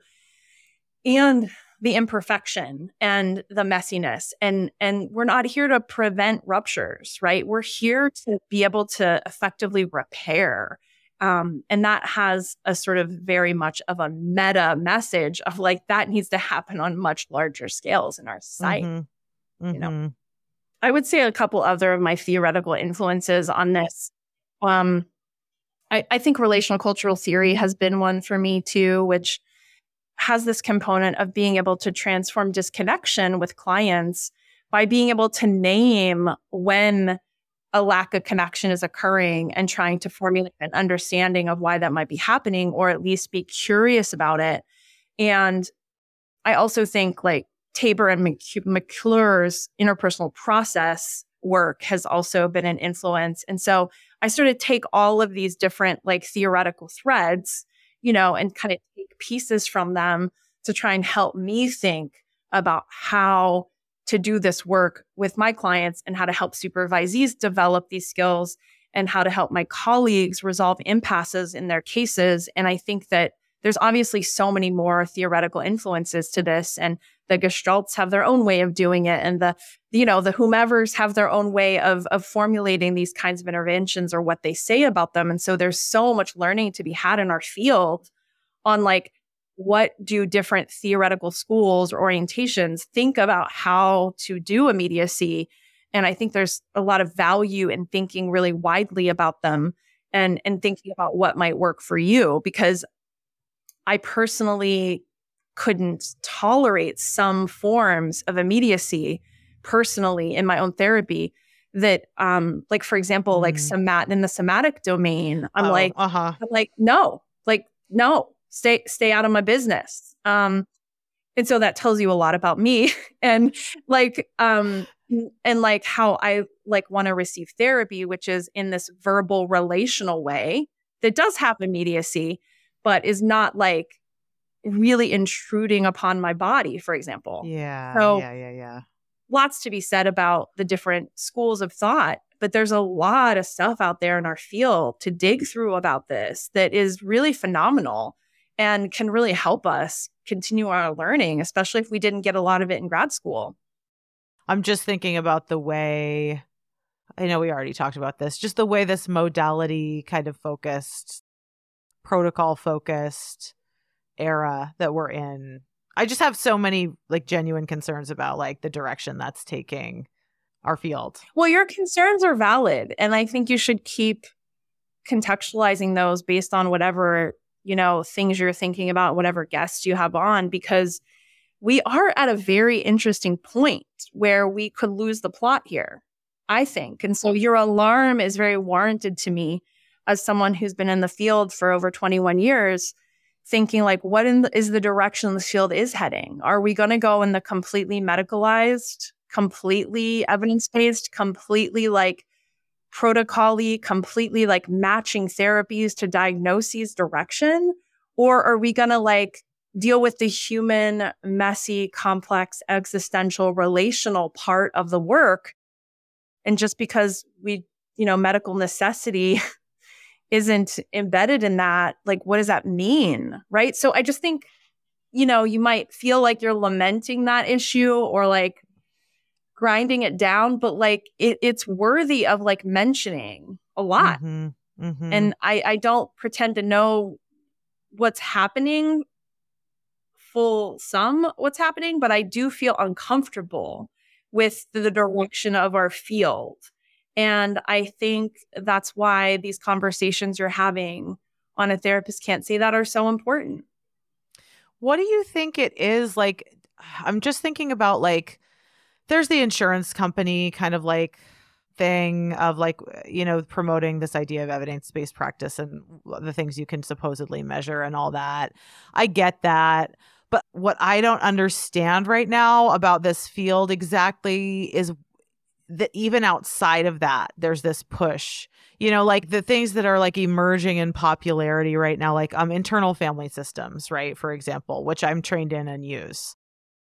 and the imperfection and the messiness. And we're not here to prevent ruptures, right? We're here to be able to effectively repair. And that has a sort of very much of a meta message of like, that needs to happen on much larger scales in our society. I would say a couple other of my theoretical influences on this. I think relational cultural theory has been one for me too, which has this component of being able to transform disconnection with clients by being able to name when a lack of connection is occurring and trying to formulate an understanding of why that might be happening, or at least be curious about it. And I also think like Tabor and McClure's interpersonal process work has also been an influence. And so I sort of take all of these different like theoretical threads, and kind of take pieces from them to try and help me think about how to do this work with my clients and how to help supervisees develop these skills and how to help my colleagues resolve impasses in their cases. And I think that there's obviously so many more theoretical influences to this, and the Gestalts have their own way of doing it, and the whomevers have their own way of formulating these kinds of interventions or what they say about them. And so there's so much learning to be had in our field on like, what do different theoretical schools or orientations think about how to do immediacy? And I think there's a lot of value in thinking really widely about them and thinking about what might work for you, because I personally couldn't tolerate some forms of immediacy personally in my own therapy that, like, for example, like in the somatic domain, I'm like, no, stay out of my business. And so that tells you a lot about me and how I like want to receive therapy, which is in this verbal relational way that does have immediacy, but is not like really intruding upon my body, for example. Yeah. So Yeah. lots to be said about the different schools of thought, but there's a lot of stuff out there in our field to dig through about this that is really phenomenal and can really help us continue our learning, especially if we didn't get a lot of it in grad school. I'm just thinking about the way, I know we already talked about this, just the way this modality kind of focused, protocol focused era that we're in. I just have so many like genuine concerns about like the direction that's taking our field. Well, your concerns are valid, and I think you should keep contextualizing those based on whatever, things you're thinking about, whatever guests you have on, because we are at a very interesting point where we could lose the plot here, I think. And so your alarm is very warranted to me as someone who's been in the field for over 21 years, thinking like, what is the direction the field is heading? Are we going to go in the completely medicalized, completely evidence-based, completely like protocol-y, completely like matching therapies to diagnoses direction? Or are we going to like deal with the human, messy, complex, existential, relational part of the work? And just because medical necessity isn't embedded in that, like, what does that mean? Right. So I just think, you might feel like you're lamenting that issue or like grinding it down, but like it's worthy of like mentioning a lot. And I don't pretend to know what's happening, what's happening, but I do feel uncomfortable with the direction of our field. And I think that's why these conversations you're having on A Therapist Can't Say That are so important. What do you think it is? Like, I'm just thinking about like, there's the insurance company kind of like thing of like, promoting this idea of evidence-based practice and the things you can supposedly measure and all that. I get that. But what I don't understand right now about this field exactly is that even outside of that, there's this push, like the things that are like emerging in popularity right now, like internal family systems, right? For example, which I'm trained in and use.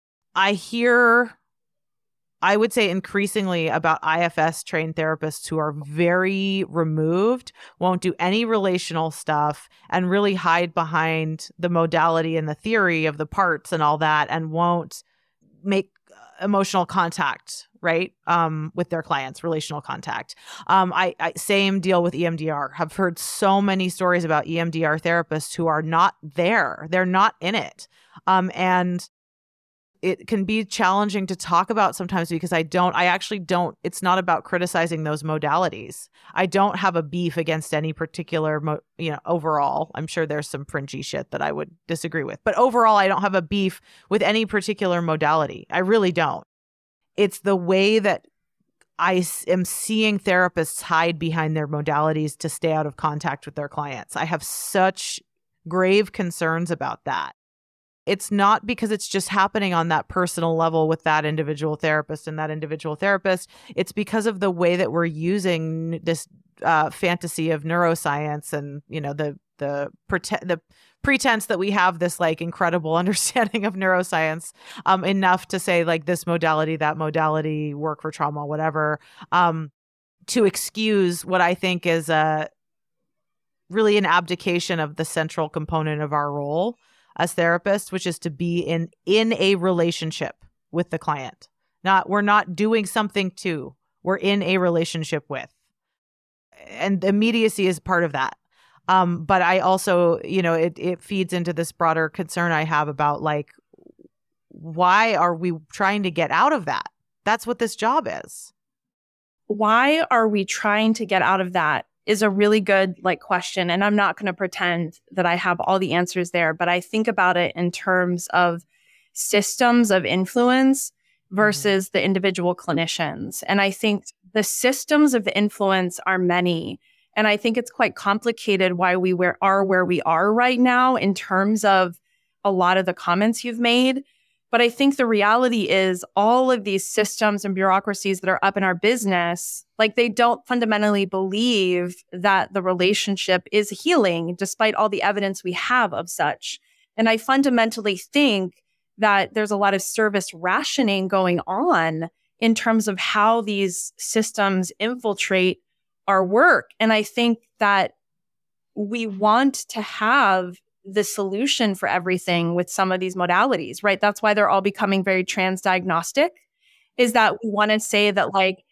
I would say increasingly about IFS trained therapists who are very removed, won't do any relational stuff, and really hide behind the modality and the theory of the parts and all that, and won't make emotional contact, right? With their clients, relational contact. I same deal with EMDR. I've heard so many stories about EMDR therapists who are not there. They're not in it. And it can be challenging to talk about sometimes because I actually don't, it's not about criticizing those modalities. I don't have a beef against any particular, overall. I'm sure there's some fringy shit that I would disagree with, but overall, I don't have a beef with any particular modality. I really don't. It's the way that I am seeing therapists hide behind their modalities to stay out of contact with their clients. I have such grave concerns about that. It's not because it's just happening on that personal level with that individual therapist and that individual therapist. It's because of the way that we're using this fantasy of neuroscience and, the pretense that we have this like incredible understanding of neuroscience enough to say like this modality, that modality, work for trauma, whatever, to excuse what I think is really an abdication of the central component of our role as therapists, which is to be in a relationship with the client. We're not doing something to, we're in a relationship with. And immediacy is part of that. But I also, it feeds into this broader concern I have about like, why are we trying to get out of that? That's what this job is. Why are we trying to get out of that is a really good question. And I'm not going to pretend that I have all the answers there, but I think about it in terms of systems of influence versus the individual clinicians. And I think the systems of influence are many. And I think it's quite complicated why we are where we are right now in terms of a lot of the comments you've made. But I think the reality is all of these systems and bureaucracies that are up in our business, like they don't fundamentally believe that the relationship is healing, despite all the evidence we have of such. And I fundamentally think that there's a lot of service rationing going on in terms of how these systems infiltrate our work. And I think that we want to have the solution for everything with some of these modalities, right? That's why they're all becoming very transdiagnostic, is that we want to say that like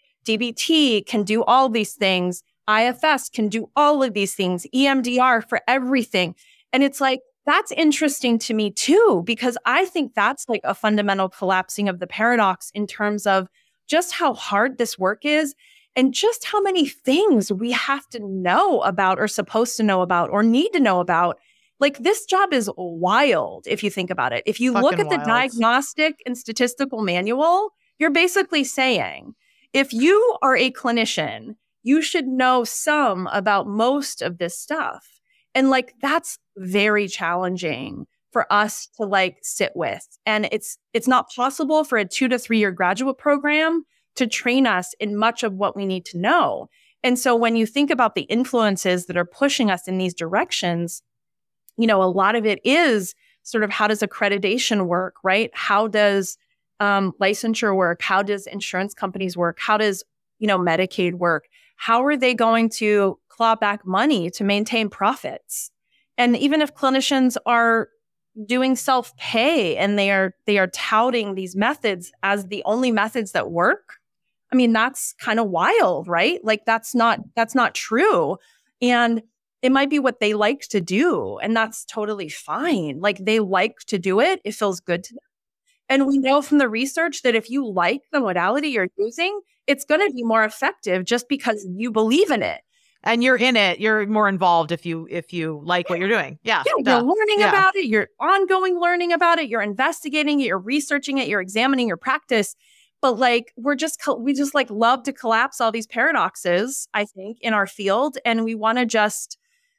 DBT can do all these things, IFS can do all of these things, EMDR for everything. And it's like, that's interesting to me too, because I think that's like a fundamental collapsing of the paradox in terms of just how hard this work is and just how many things we have to know about or supposed to know about or need to know about. Like this job is wild if you think about it. If you look at the diagnostic and statistical manual, you're basically saying, if you are a clinician, you should know some about most of this stuff. And like, that's very challenging for us to like sit with. And it's not possible for a 2 to 3 year graduate program to train us in much of what we need to know. And so when you think about the influences that are pushing us in these directions, you know, a lot of it is sort of how does accreditation work, right? How does licensure work? How does insurance companies work? How does, you know, Medicaid work? How are they going to claw back money to maintain profits? And even if clinicians are doing self-pay and they are touting these methods as the only methods that work, I mean, that's kind of wild, right? Like that's not true. And it might be what they like to do, and that's totally fine. Like they like to do it. It feels good to them. And we know from the research that if you like the modality you're using, it's going to be more effective just because you believe in it. And you're in it. You're more involved if you like what you're doing. Yeah. You're learning about it. You're ongoing learning about it. You're investigating it. You're researching it. You're examining your practice. But like, we just like love to collapse all these paradoxes, I think, in our field. And we want to just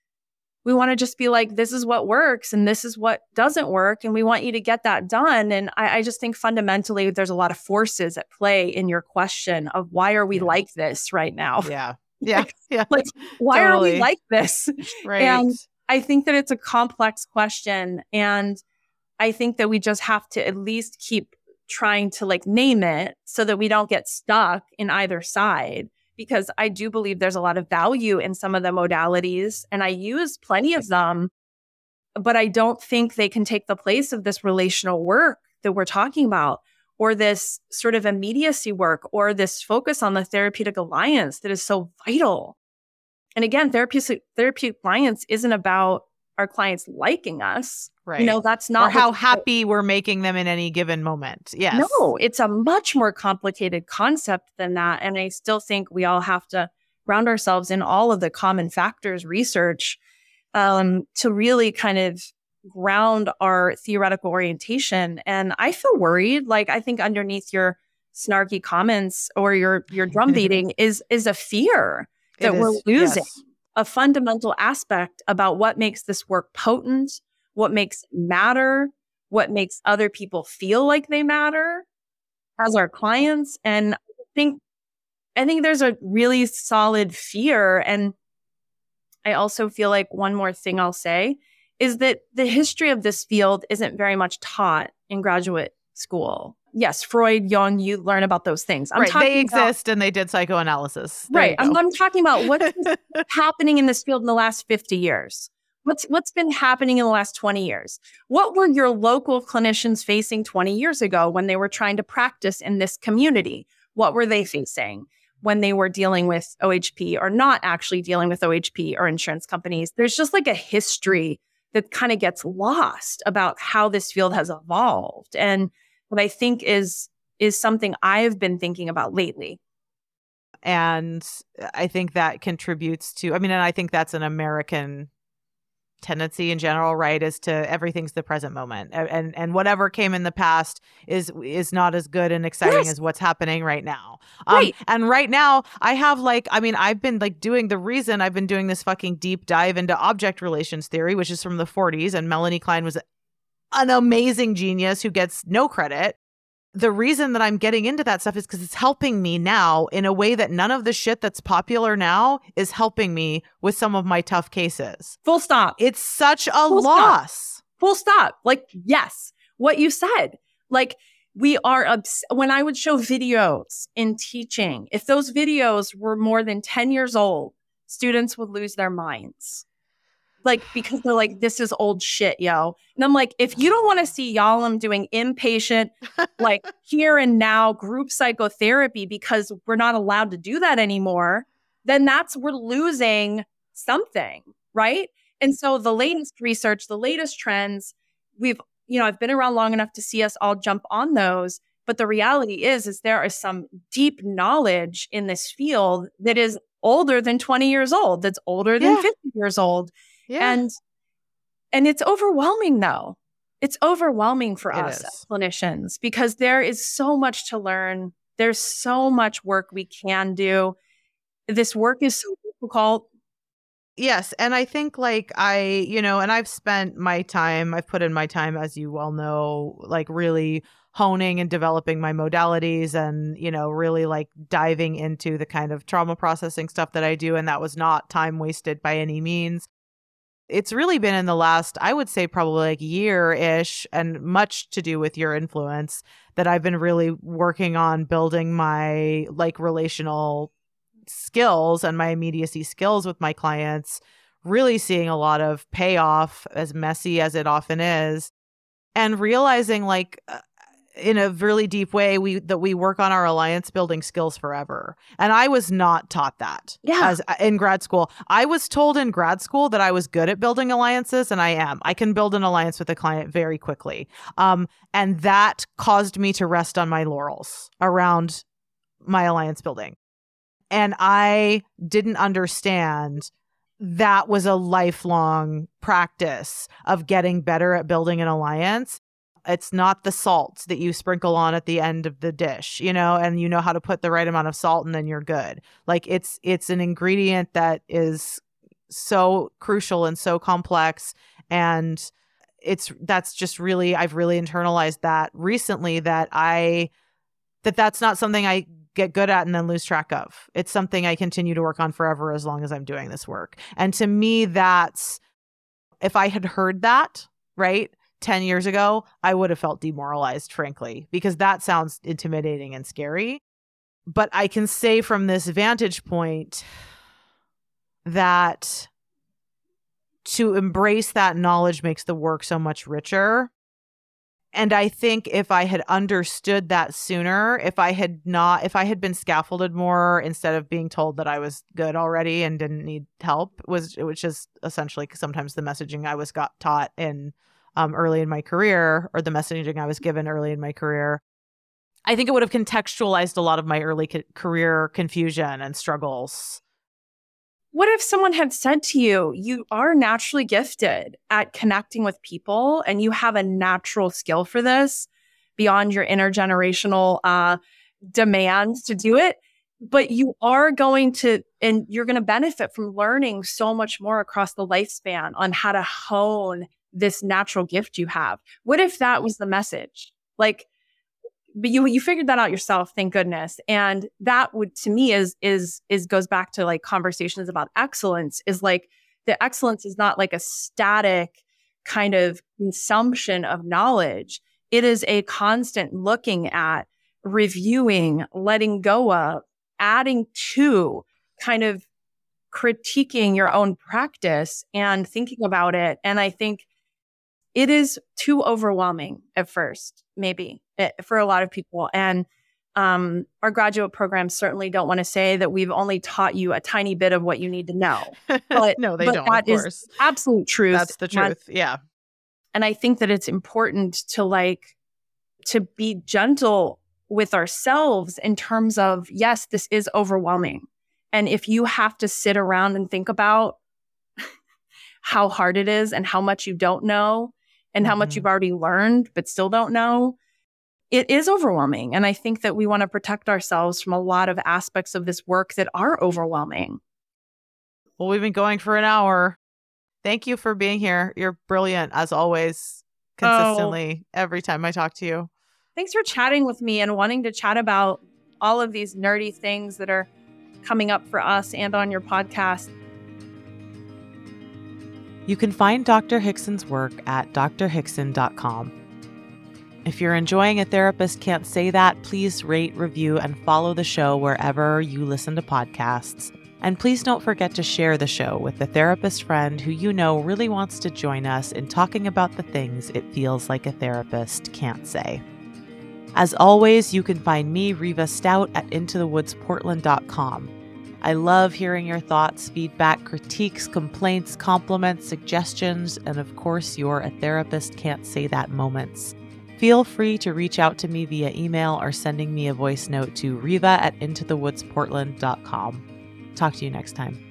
be like, this is what works and this is what doesn't work. And we want you to get that done. And I just think fundamentally, there's a lot of forces at play in your question of why are we like this right now? Yeah. Yeah. Yeah. Like, why are we like this? Right. And I think that it's a complex question. And I think that we just have to at least keep trying to like name it so that we don't get stuck in either side. Because I do believe there's a lot of value in some of the modalities, and I use plenty of them, but I don't think they can take the place of this relational work that we're talking about, or this sort of immediacy work, or this focus on the therapeutic alliance that is so vital. And again, therapeutic alliance isn't about our clients liking us. Right. You know, that's not or how happy we're making them in any given moment. Yes. No, it's a much more complicated concept than that. And I still think we all have to ground ourselves in all of the common factors research to really kind of ground our theoretical orientation. And I feel worried. Like, I think underneath your snarky comments or your drum beating is a fear that we're losing a fundamental aspect about what makes this work potent, what makes it matter, what makes other people feel like they matter as our clients. And I think there's a really solid fear. And I also feel like one more thing I'll say is that the history of this field isn't very much taught in graduate school. Yes, Freud, Jung, you learn about those things. They exist and they did psychoanalysis. Right. I'm talking about what's happening in this field in the last 50 years. What's been happening in the last 20 years? What were your local clinicians facing 20 years ago when they were trying to practice in this community? What were they facing when they were dealing with OHP or not actually dealing with OHP or insurance companies? There's just like a history that kind of gets lost about how this field has evolved. And what I think is something I've been thinking about lately. And I think that contributes to, and I think that's an American tendency in general, right? Is to everything's the present moment. And whatever came in the past is not as good and exciting as what's happening right now. Right. And right now I have I've been doing this fucking deep dive into object relations theory, which is from the 40s. And Melanie Klein was an amazing genius who gets no credit. The reason that I'm getting into that stuff is because it's helping me now in a way that none of the shit that's popular now is helping me with some of my tough cases. Full stop. It's such a loss. Full stop. Like, yes, what you said. Like, we are, when I would show videos in teaching, if those videos were more than 10 years old, students would lose their minds. Like, because they're like, this is old shit, yo. And I'm like, if you don't want to see y'all, I'm doing inpatient, like here and now group psychotherapy because we're not allowed to do that anymore, then we're losing something, right? And so the latest research, the latest trends, I've been around long enough to see us all jump on those. But the reality is there is some deep knowledge in this field that is older than 20 years old, that's older than 50 years old. Yeah. And it's overwhelming though. It's overwhelming for us as clinicians because there is so much to learn. There's so much work we can do. This work is so difficult. Yes. And I think like and I've put in my time, as you well know, like really honing and developing my modalities and, really like diving into the kind of trauma processing stuff that I do. And that was not time wasted by any means. It's really been in the last, I would say probably like year-ish, and much to do with your influence, that I've been really working on building my like relational skills and my immediacy skills with my clients, really seeing a lot of payoff, as messy as it often is, and realizing like in a really deep way that we work on our alliance building skills forever. And I was not taught that as in grad school. I was told in grad school that I was good at building alliances, and I am. I can build an alliance with a client very quickly. And that caused me to rest on my laurels around my alliance building. And I didn't understand that was a lifelong practice of getting better at building an alliance. It's not the salt that you sprinkle on at the end of the dish, and you know how to put the right amount of salt and then you're good. Like it's an ingredient that is so crucial and so complex. And that's just really, I've really internalized that recently, that's not something I get good at and then lose track of. It's something I continue to work on forever as long as I'm doing this work. And to me, if I had heard that, right, 10 years ago, I would have felt demoralized, frankly, because that sounds intimidating and scary. But I can say from this vantage point that to embrace that knowledge makes the work so much richer. And I think if I had understood that sooner, if I had been scaffolded more instead of being told that I was good already and didn't need help, which is essentially sometimes the messaging I got taught in early in my career, or the messaging I was given early in my career, I think it would have contextualized a lot of my early career confusion and struggles. What if someone had said to you, you are naturally gifted at connecting with people and you have a natural skill for this beyond your intergenerational demands to do it, but you are going to, and you're going to benefit from learning so much more across the lifespan on how to hone this natural gift you have. What if that was the message? Like, but you figured that out yourself, thank goodness. And that would, to me, is goes back to like conversations about excellence, is like the excellence is not like a static kind of consumption of knowledge. It is a constant looking at, reviewing, letting go of, adding to, kind of critiquing your own practice and thinking about it. And I think it is too overwhelming at first, maybe for a lot of people. And our graduate programs certainly don't want to say that we've only taught you a tiny bit of what you need to know. But no, they don't. That is absolute truth. That's the truth. Yeah. And I think that it's important to be gentle with ourselves in terms of, yes, this is overwhelming. And if you have to sit around and think about how hard it is and how much you don't know and how much you've already learned but still don't know, it is overwhelming. And I think that we want to protect ourselves from a lot of aspects of this work that are overwhelming. Well, we've been going for an hour. Thank you for being here. You're brilliant, as always, consistently, every time I talk to you. Thanks for chatting with me and wanting to chat about all of these nerdy things that are coming up for us and on your podcast. You can find Dr. Hickson's work at drhickson.com. If you're enjoying A Therapist Can't Say That, please rate, review, and follow the show wherever you listen to podcasts. And please don't forget to share the show with a therapist friend who you know really wants to join us in talking about the things it feels like a therapist can't say. As always, you can find me, Riva Stout, at intothewoodsportland.com. I love hearing your thoughts, feedback, critiques, complaints, compliments, suggestions, and of course, your A Therapist Can't Say That moments. Feel free to reach out to me via email or sending me a voice note to riva@intothewoodsportland.com. Talk to you next time.